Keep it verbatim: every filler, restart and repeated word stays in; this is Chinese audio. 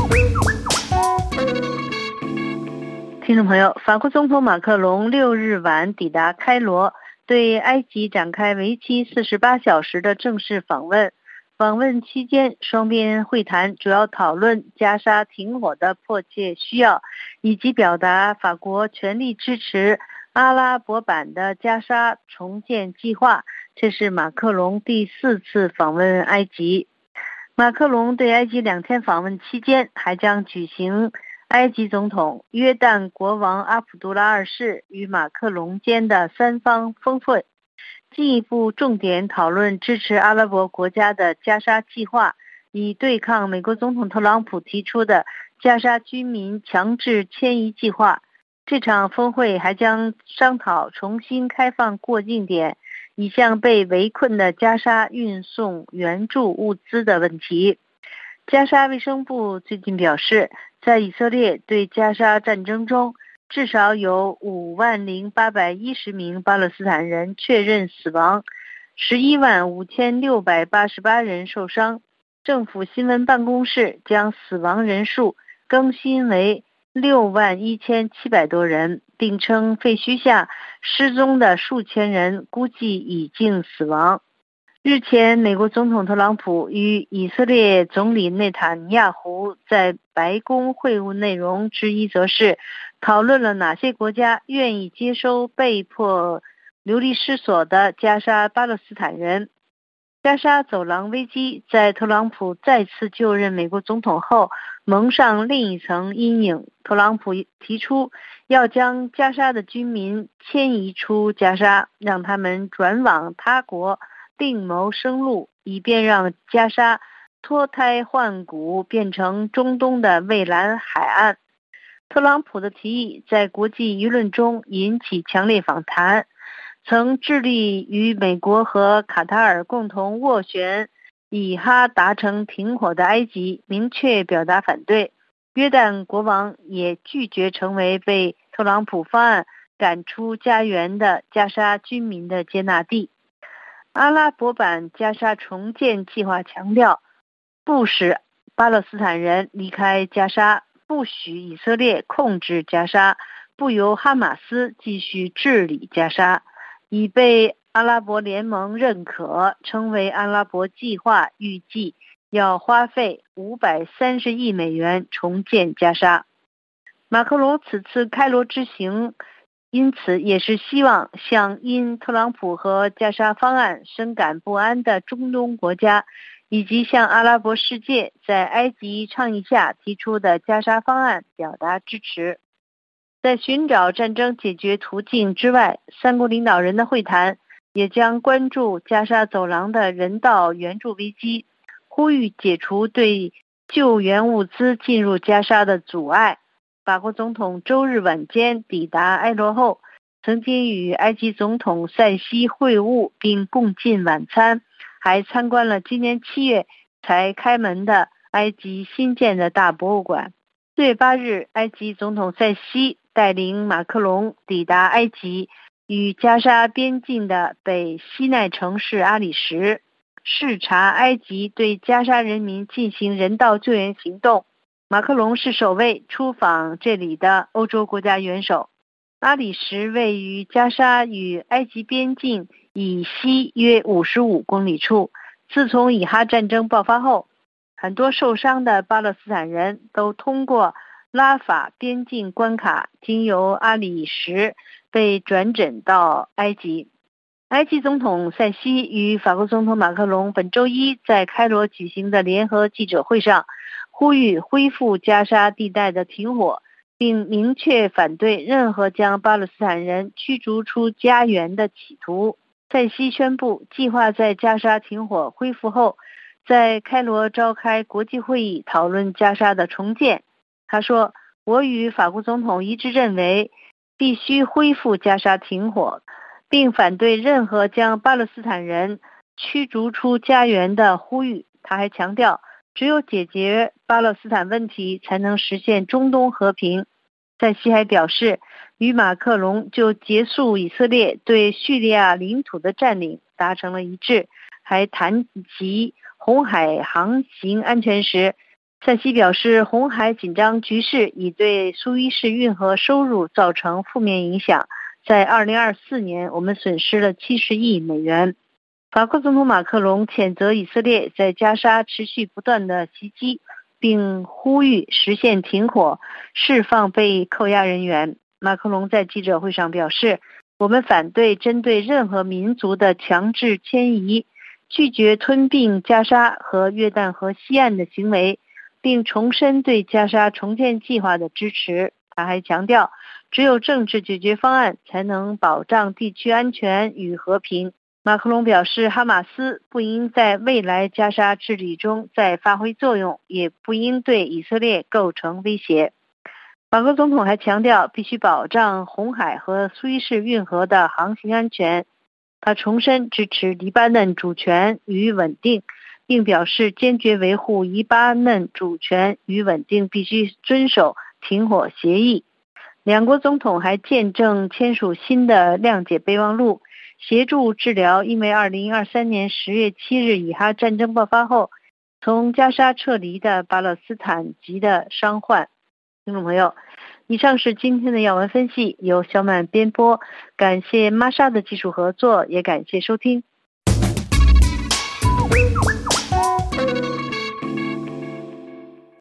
听众朋友，法国总统马克龙六日晚抵达开罗，对埃及展开为期四十八小时的正式访问。访问期间，双边会谈主要讨论加沙停火的迫切需要，以及表达法国全力支持阿拉伯版的加沙重建计划。这是马克龙第四次访问埃及。马克龙对埃及两天访问期间，还将举行埃及总统、约旦国王阿卜杜拉二世与马克龙间的三方峰会，进一步重点讨论支持阿拉伯国家的加沙计划，以对抗美国总统特朗普提出的加沙居民强制迁移计划。这场峰会还将商讨重新开放过境点，以向被围困的加沙运送援助物资的问题。加沙卫生部最近表示，在以色列对加沙战争中，至少有五万零八百一十名巴勒斯坦人确认死亡，十一万五千六百八十八人受伤。政府新闻办公室将死亡人数更新为六万一千七百多人，并称废墟下失踪的数千人估计已经死亡。日前，美国总统特朗普与以色列总理内塔尼亚胡在白宫会晤内容之一，则是讨论了哪些国家愿意接收被迫流离失所的加沙巴勒斯坦人。加沙走廊危机在特朗普再次就任美国总统后蒙上另一层阴影。特朗普提出要将加沙的居民迁移出加沙，让他们转往他国另谋生路，以便让加沙脱胎换骨，变成中东的蔚蓝海岸。特朗普的提议在国际舆论中引起强烈反弹，曾致力与美国和卡塔尔共同斡旋以哈达成停火的埃及明确表达反对。约旦国王也拒绝成为被特朗普方案赶出家园的加沙居民的接纳地。阿拉伯版加沙重建计划强调，不使巴勒斯坦人离开加沙，不许以色列控制加沙，不由哈马斯继续治理加沙，已被阿拉伯联盟认可，称为阿拉伯计划，预计要花费五百三十亿美元重建加沙。马克龙此次开罗之行，因此也是希望向因特朗普和加沙方案深感不安的中东国家，以及向阿拉伯世界在埃及倡议下提出的加沙方案表达支持。在寻找战争解决途径之外，三国领导人的会谈也将关注加沙走廊的人道援助危机，呼吁解除对救援物资进入加沙的阻碍。法国总统周日晚间抵达埃罗后，曾经与埃及总统塞西会晤并共进晚餐，还参观了今年七月才开门的埃及新建的大博物馆。四月八日，埃及总统塞西带领马克龙抵达埃及与加沙边境的北西奈城市阿里什，视察埃及对加沙人民进行人道救援行动。马克龙是首位出访这里的欧洲国家元首。阿里什位于加沙与埃及边境以西约五十五公里处。自从以哈战争爆发后，很多受伤的巴勒斯坦人都通过拉法边境关卡，经由阿里什被转诊到埃及。埃及总统塞西与法国总统马克龙本周一在开罗举行的联合记者会上，呼吁恢复加沙地带的停火，并明确反对任何将巴勒斯坦人驱逐出家园的企图。塞西宣布，计划在加沙停火恢复后，在开罗召开国际会议，讨论加沙的重建。他说，我与法国总统一致认为，必须恢复加沙停火，并反对任何将巴勒斯坦人驱逐出家园的呼吁。他还强调，只有解决巴勒斯坦问题，才能实现中东和平。塞西还表示，与马克龙就结束以色列对叙利亚领土的占领达成了一致，还谈及红海航行安全时， 塞西表示，红海紧张局势已对苏伊士运河收入造成负面影响，在二零二四年我们损失了七十亿美元。法国总统马克龙谴责以色列在加沙持续不断的袭击，并呼吁实现停火，释放被扣押人员。马克龙在记者会上表示，我们反对针对任何民族的强制迁移，拒绝吞并加沙和约旦河西岸的行为，并重申对加沙重建计划的支持。他还强调，只有政治解决方案才能保障地区安全与和平。马克龙表示，哈马斯不应在未来加沙治理中再发挥作用，也不应对以色列构成威胁。法国总统还强调，必须保障红海和苏伊士运河的航行安全。他重申支持黎巴嫩主权与稳定，并表示坚决维护黎巴嫩主权与稳定必须遵守停火协议。两国总统还见证签署新的谅解备忘录，协助治疗因为二零二三年十月七日以哈战争爆发后从加沙撤离的巴勒斯坦籍的伤患。听众朋友，以上是今天的要闻分析，由小满编播，感谢玛莎的技术合作，也感谢收听。